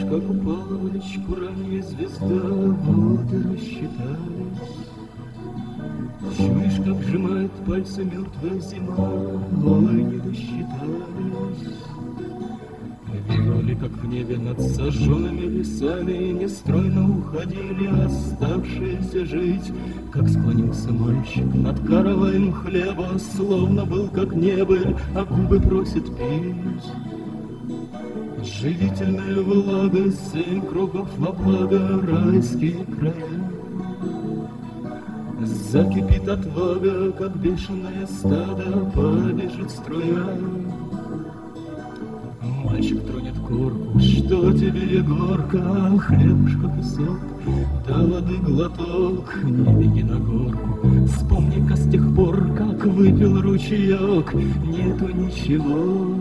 как упала в речку ранняя звезда, вот и рассчитались. Чуешь, как сжимает пальцы мертвая зима, ой, не досчитались. Видели, как в небе над сожженными лесами нестройно уходили оставшиеся жить, как склонился мальчик над караваем хлеба, словно был как небыль, а губы просит пить. Живительная влага, 7 кругов во благо, райские края. Закипит отвага, как бешеное стадо, побежит струя. Мальчик тронет корку, что тебе, Егорка, хлебушка кусок, да воды глоток, не беги на горку. Вспомни-ка с тех пор, как выпил ручеек, нету ничего